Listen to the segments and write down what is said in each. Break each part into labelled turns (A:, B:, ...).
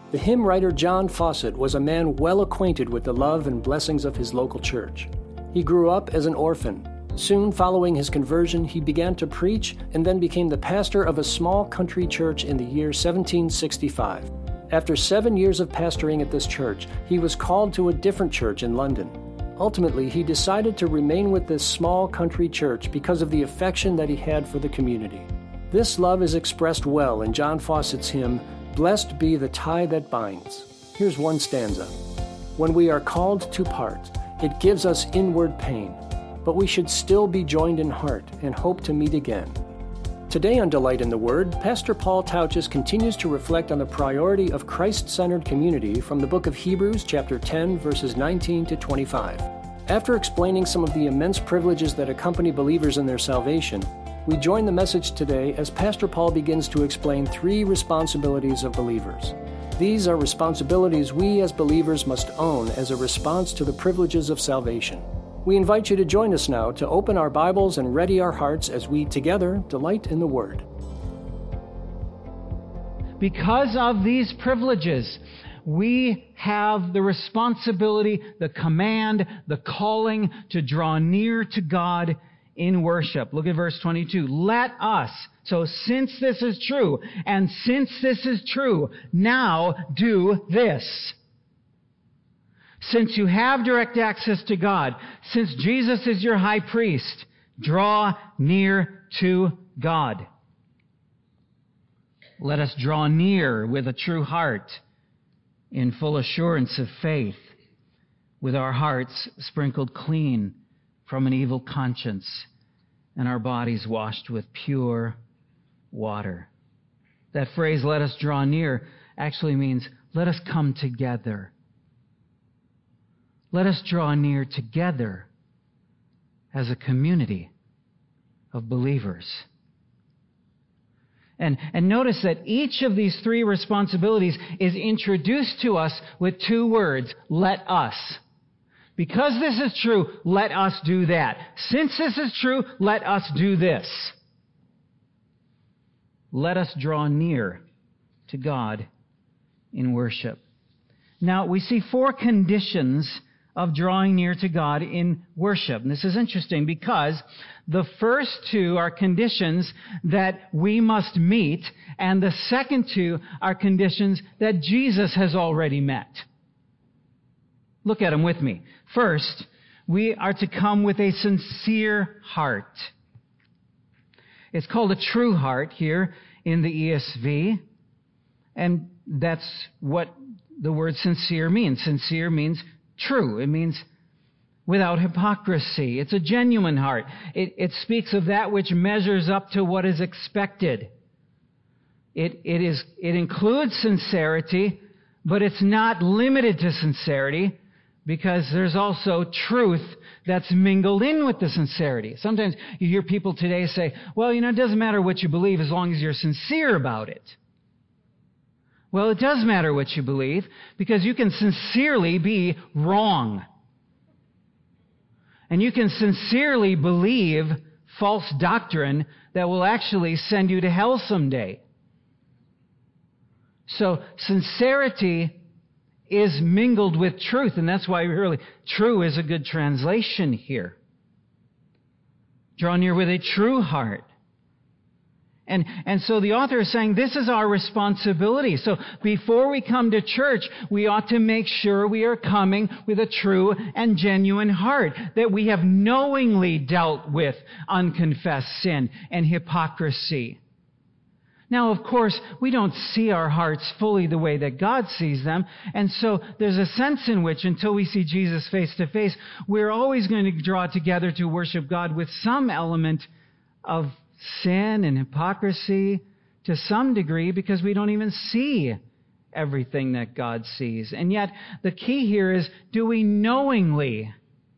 A: The hymn writer John Fawcett was a man well acquainted with the love and blessings of his local church. He grew up as an orphan. Soon following his conversion, he began to preach and then became the pastor of a small country church in the year 1765. After 7 years of pastoring at this church, he was called to a different church in London. Ultimately, he decided to remain with this small country church because of the affection that he had for the community. This love is expressed well in John Fawcett's hymn, "Blessed Be the Tie That Binds." Here's one stanza. "When we are called to part, it gives us inward pain, but we should still be joined in heart and hope to meet again." Today on Delight in the Word, Pastor Paul Tautges continues to reflect on the priority of Christ-centered community from the book of Hebrews, chapter 10, verses 19 to 25. After explaining some of the immense privileges that accompany believers in their salvation, we join the message today as Pastor Paul begins to explain 3 responsibilities of believers. These are responsibilities we as believers must own as a response to the privileges of salvation. We invite you to join us now to open our Bibles and ready our hearts as we together delight in the Word.
B: Because of these privileges, we have the responsibility, the command, the calling to draw near to God in worship. Look at verse 22. Let us, so since this is true, and since this is true, now do this. Since you have direct access to God, since Jesus is your high priest, draw near to God. Let us draw near with a true heart, in full assurance of faith, with our hearts sprinkled clean from an evil conscience, and our bodies washed with pure water. That phrase, let us draw near, actually means let us come together. Let us draw near together as a community of believers. And notice that each of these 3 responsibilities is introduced to us with 2 words, let us. Because this is true, let us do that. Since this is true, let us do this. Let us draw near to God in worship. Now, we see 4 conditions of drawing near to God in worship. And this is interesting because the first 2 are conditions that we must meet, and the second 2 are conditions that Jesus has already met. Look at them with me. First, we are to come with a sincere heart. It's called a true heart here in the ESV, and that's what the word sincere means. Sincere means true. It means without hypocrisy. It's a genuine heart. It speaks of that which measures up to what is expected. It includes sincerity, but it's not limited to sincerity because there's also truth that's mingled in with the sincerity. Sometimes you hear people today say, well, it doesn't matter what you believe as long as you're sincere about it. Well, it does matter what you believe because you can sincerely be wrong. And you can sincerely believe false doctrine that will actually send you to hell someday. So sincerity is mingled with truth, and that's why really true is a good translation here. Draw near with a true heart. And so the author is saying this is our responsibility. So before we come to church, we ought to make sure we are coming with a true and genuine heart, that we have knowingly dealt with unconfessed sin and hypocrisy. Now, of course, we don't see our hearts fully the way that God sees them, and so there's a sense in which, until we see Jesus face to face, we're always going to draw together to worship God with some element of sin and hypocrisy to some degree because we don't even see everything that God sees. And yet, the key here is, do we knowingly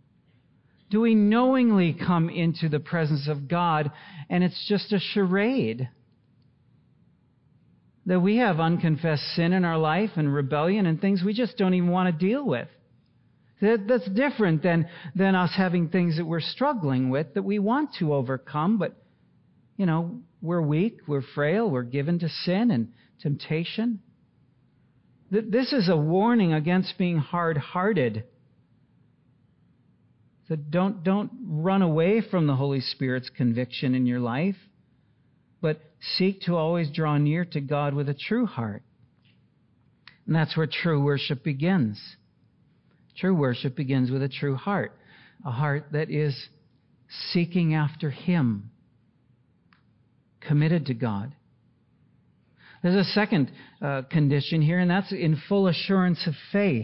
B: come into the presence of God and it's just a charade? That we have unconfessed sin in our life and rebellion and things we just don't even want to deal with. That's different than us having things that we're struggling with that we want to overcome, but we're weak, we're frail, we're given to sin and temptation. This is a warning against being hard-hearted. So don't run away from the Holy Spirit's conviction in your life, but seek to always draw near to God with a true heart. And that's where true worship begins. True worship begins with a true heart, a heart that is seeking after Him, committed to God. There's a second condition here, and that's in full assurance of faith.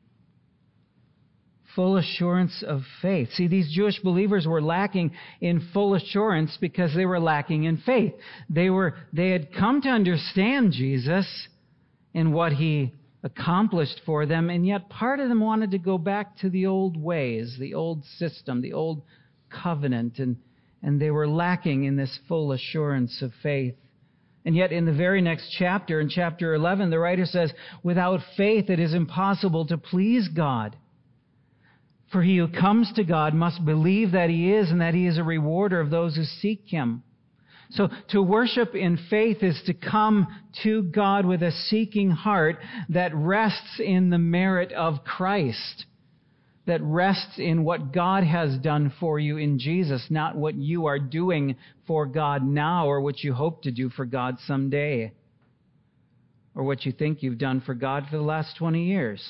B: Full assurance of faith. See, these Jewish believers were lacking in full assurance because they were lacking in faith. They had come to understand Jesus and what He accomplished for them, and yet part of them wanted to go back to the old ways, the old system, the old covenant, and they were lacking in this full assurance of faith. And yet in the very next chapter, in chapter 11, the writer says, without faith it is impossible to please God. For he who comes to God must believe that He is, and that He is a rewarder of those who seek Him. So to worship in faith is to come to God with a seeking heart that rests in the merit of Christ, that rests in what God has done for you in Jesus, not what you are doing for God now or what you hope to do for God someday, or what you think you've done for God for the last 20 years.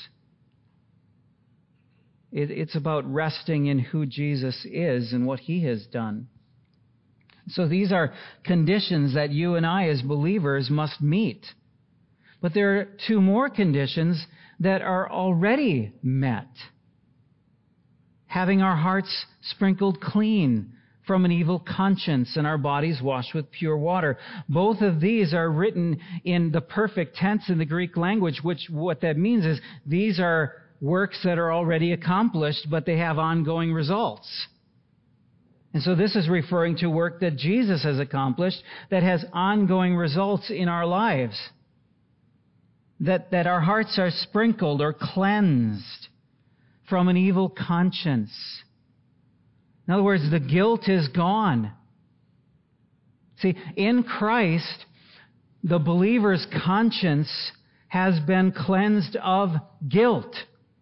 B: It's about resting in who Jesus is and what He has done. So these are conditions that you and I as believers must meet. But there are two more conditions that are already met. Having our hearts sprinkled clean from an evil conscience and our bodies washed with pure water. Both of these are written in the perfect tense in the Greek language, which what that means is these are works that are already accomplished, but they have ongoing results. And so this is referring to work that Jesus has accomplished that has ongoing results in our lives. That our hearts are sprinkled or cleansed from an evil conscience. In other words, the guilt is gone. See, in Christ, the believer's conscience has been cleansed of guilt.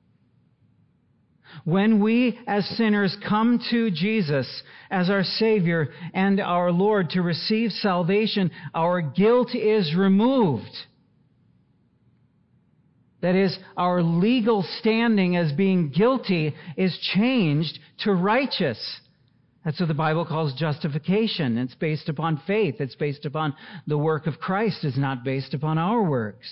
B: When we as sinners come to Jesus as our Savior and our Lord to receive salvation, our guilt is removed. That is, our legal standing as being guilty is changed to righteous. That's what the Bible calls justification. It's based upon faith. It's based upon the work of Christ. It's not based upon our works.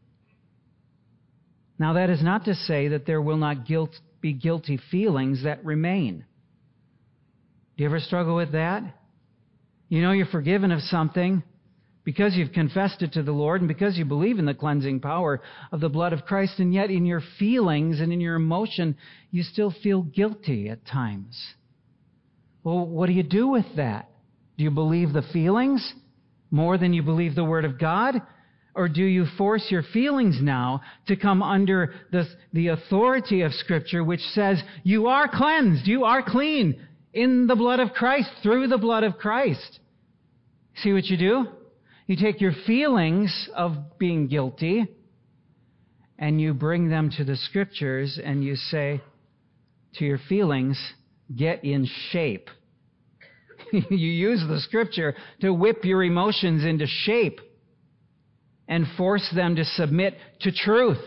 B: Now, that is not to say that there will not be guilty feelings that remain. Do you ever struggle with that? You know you're forgiven of something because you've confessed it to the Lord and because you believe in the cleansing power of the blood of Christ, and yet in your feelings and in your emotion, you still feel guilty at times. Well, what do you do with that? Do you believe the feelings more than you believe the Word of God? Or do you force your feelings now to come under the authority of Scripture, which says you are cleansed, you are clean in the blood of Christ, through the blood of Christ? See what you do? You take your feelings of being guilty and you bring them to the Scriptures and you say to your feelings, get in shape. You use the Scripture to whip your emotions into shape and force them to submit to truth.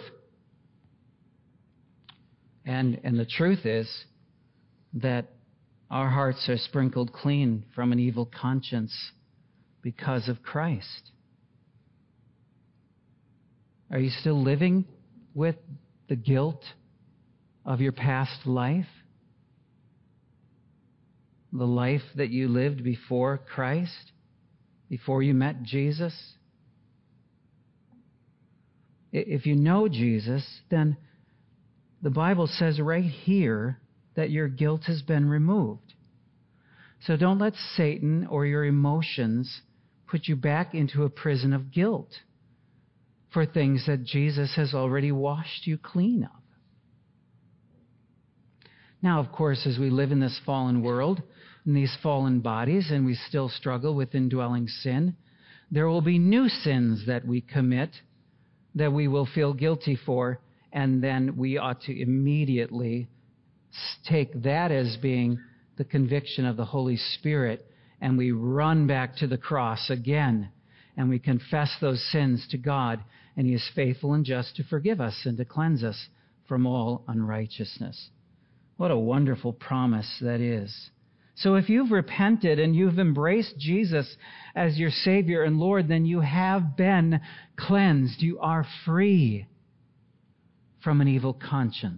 B: And the truth is that our hearts are sprinkled clean from an evil conscience because of Christ. Are you still living with the guilt of your past life? The life that you lived before Christ? Before you met Jesus? If you know Jesus, then the Bible says right here that your guilt has been removed. So don't let Satan or your emotions put you back into a prison of guilt for things that Jesus has already washed you clean of. Now, of course, as we live in this fallen world, in these fallen bodies, and we still struggle with indwelling sin, there will be new sins that we commit that we will feel guilty for, and then we ought to immediately take that as being the conviction of the Holy Spirit, and we run back to the cross again, and we confess those sins to God, and He is faithful and just to forgive us and to cleanse us from all unrighteousness. What a wonderful promise that is. So if you've repented and you've embraced Jesus as your Savior and Lord, then you have been cleansed. You are free from an evil conscience.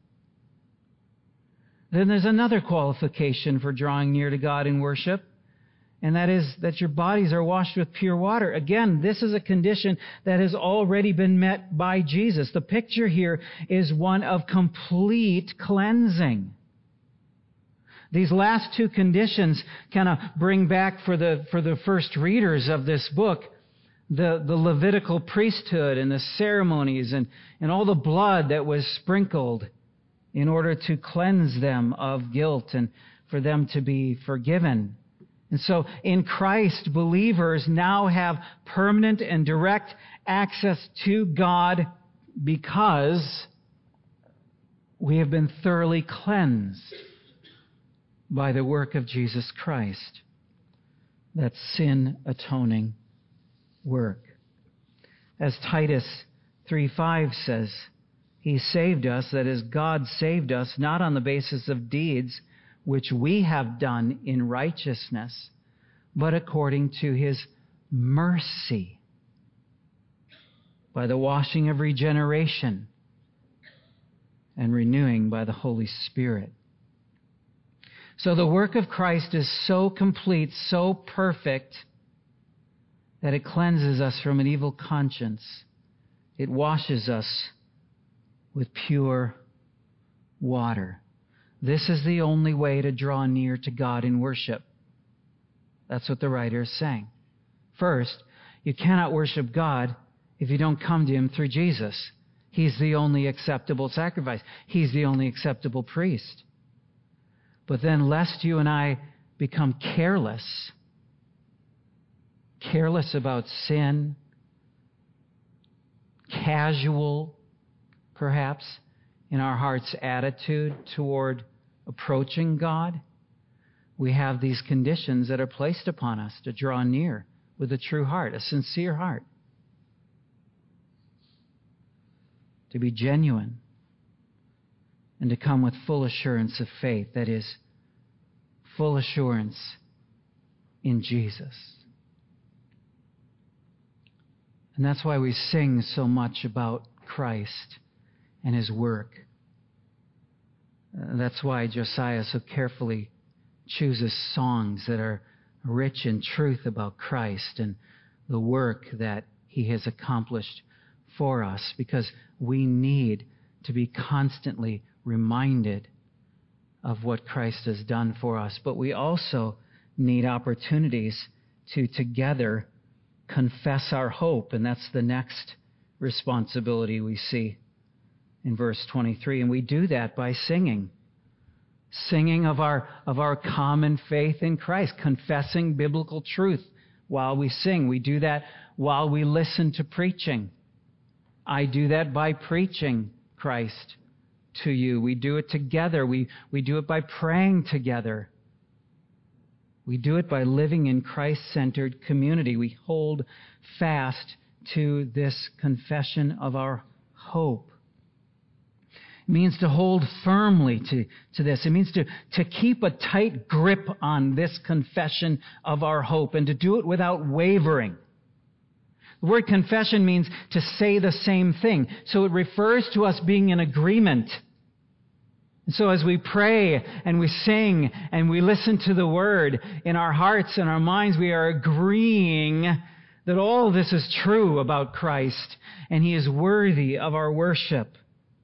B: Then there's another qualification for drawing near to God in worship, and that is that your bodies are washed with pure water. Again, this is a condition that has already been met by Jesus. The picture here is one of complete cleansing. These last two conditions kind of bring back for the first readers of this book the Levitical priesthood and the ceremonies and all the blood that was sprinkled in order to cleanse them of guilt and for them to be forgiven. And so in Christ, believers now have permanent and direct access to God because we have been thoroughly cleansed by the work of Jesus Christ. That sin-atoning work. As Titus 3:5 says, He saved us, that is, God saved us, not on the basis of deeds which we have done in righteousness, but according to His mercy, by the washing of regeneration and renewing by the Holy Spirit. So the work of Christ is so complete, so perfect, that it cleanses us from an evil conscience. It washes us with pure water. This is the only way to draw near to God in worship. That's what the writer is saying. First, you cannot worship God if you don't come to Him through Jesus. He's the only acceptable sacrifice. He's the only acceptable priest. But then, lest you and I become careless about sin, casual, perhaps, in our heart's attitude toward approaching God, we have these conditions that are placed upon us to draw near with a true heart, a sincere heart, to be genuine, and to come with full assurance of faith, that is, full assurance in Jesus. And that's why we sing so much about Christ and His work. That's why Josiah so carefully chooses songs that are rich in truth about Christ and the work that He has accomplished for us, because we need to be constantly reminded of what Christ has done for us. But we also need opportunities to together confess our hope, and that's the next responsibility we see in verse 23. And we do that by singing of our common faith in Christ, confessing biblical truth while we sing. We do that while we listen to preaching. I do that by preaching Christ to you. We do it together. We do it by praying together. We do it by living in Christ-centered community. We hold fast to this confession of our hope. It means to hold firmly to this. It means to keep a tight grip on this confession of our hope and to do it without wavering. The word confession means to say the same thing. So it refers to us being in agreement. And so as we pray and we sing and we listen to the Word, in our hearts and our minds we are agreeing that all of this is true about Christ and He is worthy of our worship.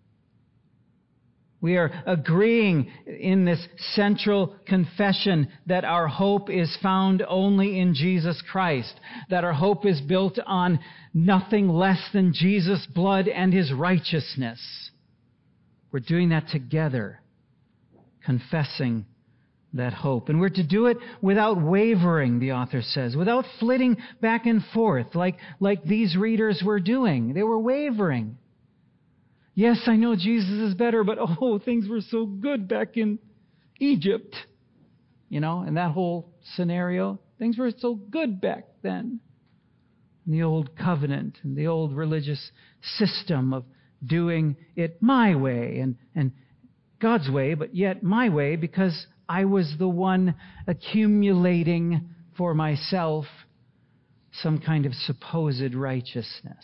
B: We are agreeing in this central confession that our hope is found only in Jesus Christ, that our hope is built on nothing less than Jesus' blood and His righteousness. We're doing that together, confessing that hope. And we're to do it without wavering, the author says, without flitting back and forth like these readers were doing. They were wavering. Yes, I know Jesus is better, but things were so good back in Egypt. In that whole scenario, things were so good back then. In the old covenant and the old religious system of doing it my way and God's way, but yet my way because I was the one accumulating for myself some kind of supposed righteousness.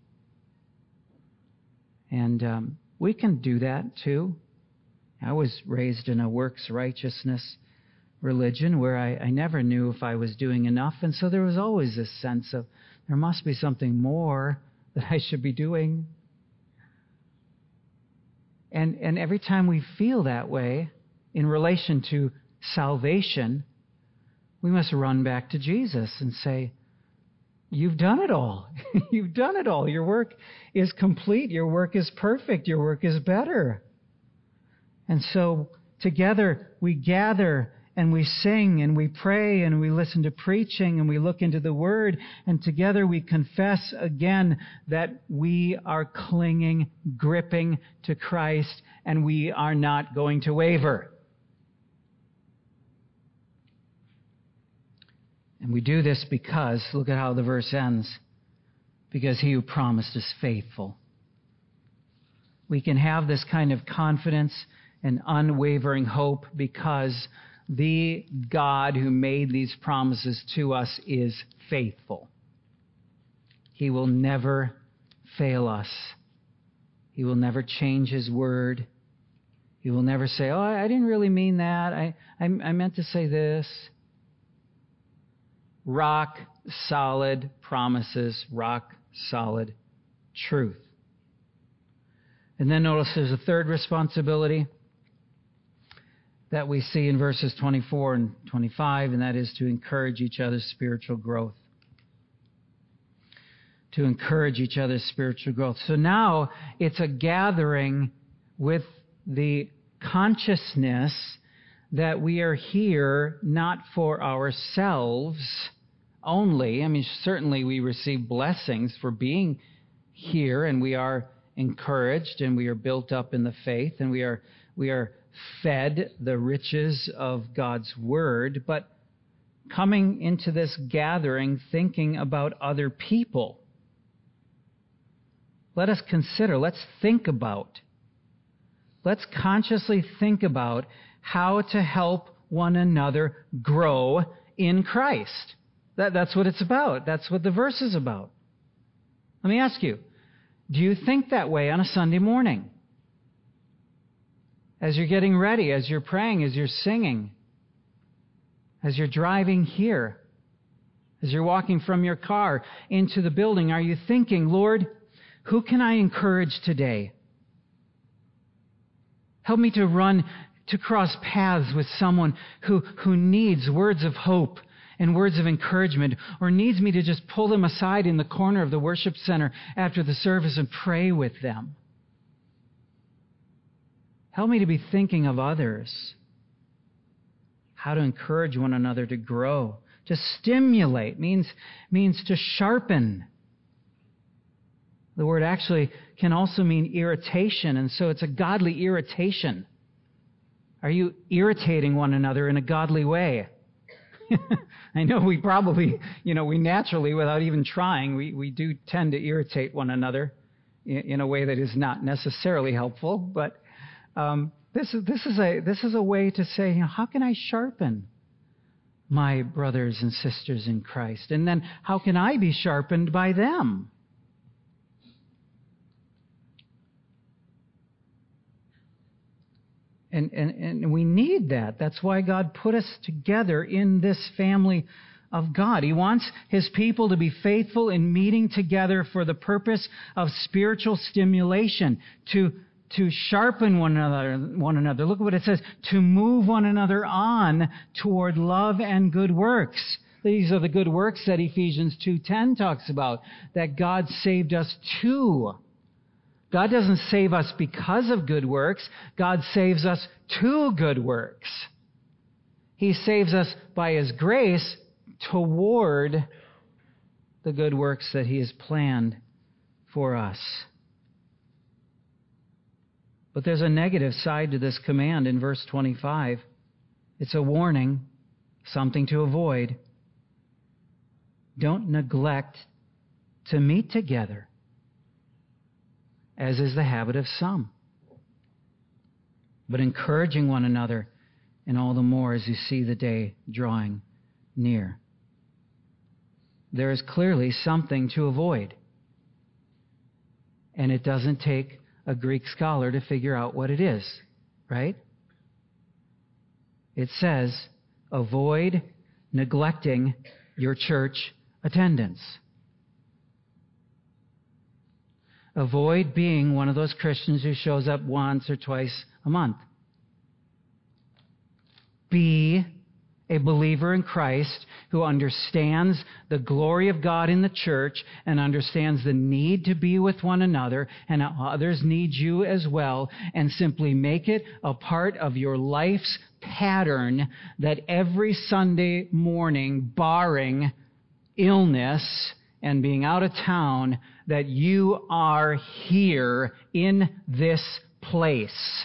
B: And we can do that too. I was raised in a works righteousness religion where I never knew if I was doing enough, and so there was always this sense of there must be something more that I should be doing. And every time we feel that way in relation to salvation, we must run back to Jesus and say, you've done it all. You've done it all. Your work is complete. Your work is perfect. Your work is better. And so together we gather and we sing and we pray and we listen to preaching and we look into the Word, and together we confess again that we are clinging, gripping to Christ, and we are not going to waver. And we do this because, look at how the verse ends, because He who promised is faithful. We can have this kind of confidence and unwavering hope because the God who made these promises to us is faithful. He will never fail us. He will never change His word. He will never say, I didn't really mean that. I meant to say this. Rock solid promises, rock solid truth. And then notice there's a third responsibility that we see in verses 24 and 25, and that is to encourage each other's spiritual growth. To encourage each other's spiritual growth. So now it's a gathering with the consciousness that we are here not for ourselves only. I mean, certainly we receive blessings for being here, and we are encouraged, and we are built up in the faith, and we are fed the riches of God's Word, but coming into this gathering thinking about other people. Let us consider, let's consciously think about how to help one another grow in Christ. That's what it's about. That's what the verse is about. Let me ask you, do you think that way on a Sunday morning? As you're getting ready, as you're praying, as you're singing, as you're driving here, as you're walking from your car into the building, are you thinking, Lord, who can I encourage today? Help me to cross paths with someone who needs words of hope and words of encouragement, or needs me to just pull them aside in the corner of the worship center after the service and pray with them. Help me to be thinking of others. How to encourage one another to grow. To stimulate means to sharpen. The word actually can also mean irritation, and so it's a godly irritation. Are you irritating one another in a godly way? I know we probably, we naturally, without even trying, we do tend to irritate one another in a way that is not necessarily helpful, but this is a way to say, how can I sharpen my brothers and sisters in Christ? And then how can I be sharpened by them? And we need that. That's why God put us together in this family of God. He wants His people to be faithful in meeting together for the purpose of spiritual stimulation, to sharpen one another. Look at what it says, to move one another on toward love and good works. These are the good works that Ephesians 2:10 talks about, that God saved us to. God doesn't save us because of good works. God saves us to good works. He saves us by His grace toward the good works that He has planned for us. But there's a negative side to this command in verse 25. It's a warning, something to avoid. Don't neglect to meet together, as is the habit of some, but encouraging one another, and all the more as you see the day drawing near. There is clearly something to avoid, and it doesn't take a Greek scholar to figure out what it is, right? It says, avoid neglecting your church attendance. Avoid being one of those Christians who shows up once or twice a month. Be a believer in Christ who understands the glory of God in the church and understands the need to be with one another, and others need you as well, and simply make it a part of your life's pattern that every Sunday morning, barring illness and being out of town, that you are here in this place.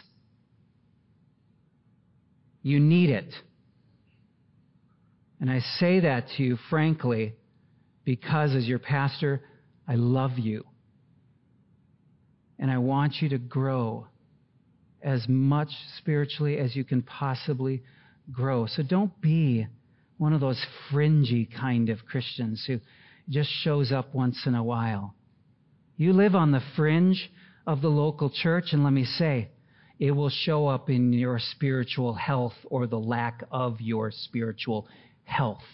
B: You need it. And I say that to you frankly because as your pastor, I love you. And I want you to grow as much spiritually as you can possibly grow. So don't be one of those fringy kind of Christians who just shows up once in a while. You live on the fringe of the local church, and let me say, it will show up in your spiritual health or the lack of your spiritual health.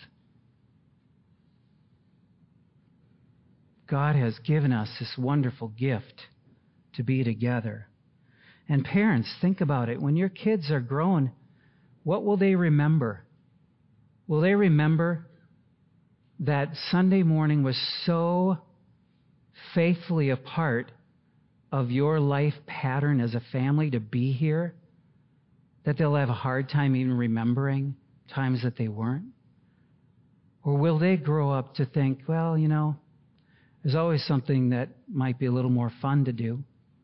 B: God has given us this wonderful gift to be together. And parents, think about it. When your kids are grown, what will they remember? Will they remember that Sunday morning was so faithfully a part of your life pattern as a family to be here that they'll have a hard time even remembering times that they weren't? Or will they grow up to think, well, you know, there's always something that might be a little more fun to do?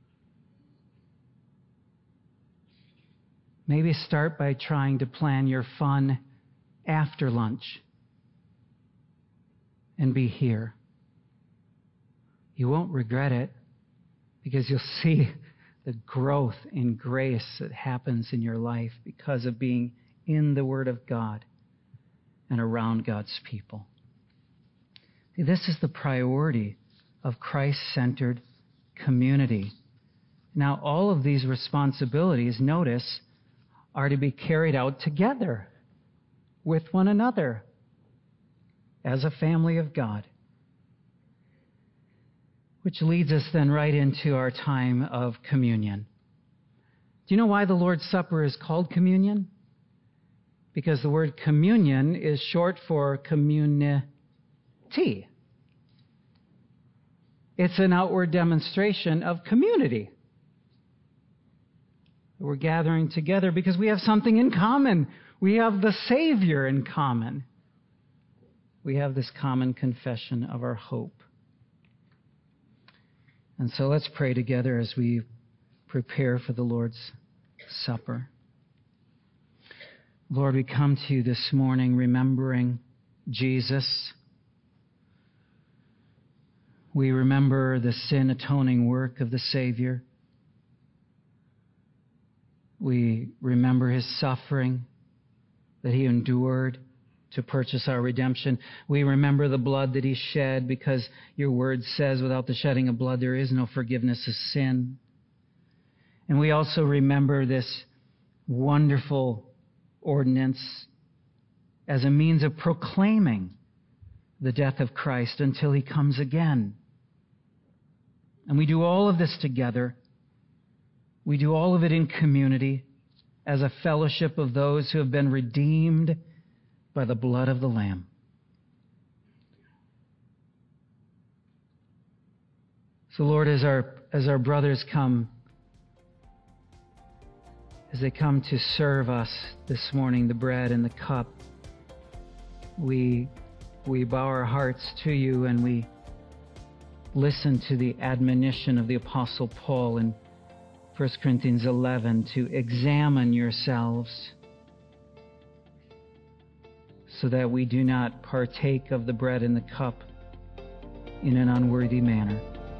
B: Maybe start by trying to plan your fun after lunch and be here. You won't regret it because you'll see the growth in grace that happens in your life because of being in the Word of God and around God's people. See, this is the priority of Christ-centered community. Now, all of these responsibilities, notice, are to be carried out together with one another as a family of God. Which leads us then right into our time of communion. Do you know why the Lord's Supper is called communion? Because the word communion is short for community. It's an outward demonstration of community. We're gathering together because we have something in common. We have the Savior in common. We have this common confession of our hope. And so let's pray together as we prepare for the Lord's Supper. Lord, we come to you this morning remembering Jesus. We remember the sin-atoning work of the Savior. We remember His suffering that He endured to purchase our redemption. We remember the blood that He shed because your word says without the shedding of blood there is no forgiveness of sin. And we also remember this wonderful ordinance as a means of proclaiming the death of Christ until He comes again. And we do all of this together. We do all of it in community as a fellowship of those who have been redeemed by the blood of the Lamb. So Lord, as our brothers come, as they come to serve us this morning, the bread and the cup, we bow our hearts to you and we listen to the admonition of the Apostle Paul in 1 Corinthians 11 to examine yourselves so that we do not partake of the bread and the cup in an unworthy manner.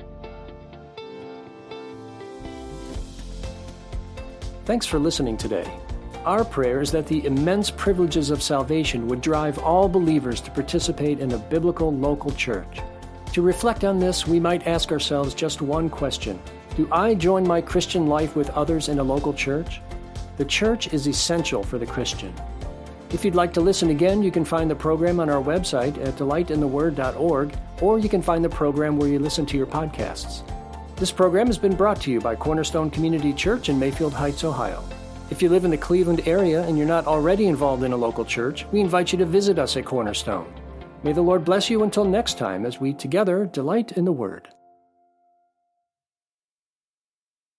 A: Thanks for listening today. Our prayer is that the immense privileges of salvation would drive all believers to participate in a biblical local church. To reflect on this, we might ask ourselves just one question. Do I join my Christian life with others in a local church? The church is essential for the Christian. If you'd like to listen again, you can find the program on our website at delightintheword.org, or you can find the program where you listen to your podcasts. This program has been brought to you by Cornerstone Community Church in Mayfield Heights, Ohio. If you live in the Cleveland area and you're not already involved in a local church, we invite you to visit us at Cornerstone. May the Lord bless you until next time as we together delight in the Word.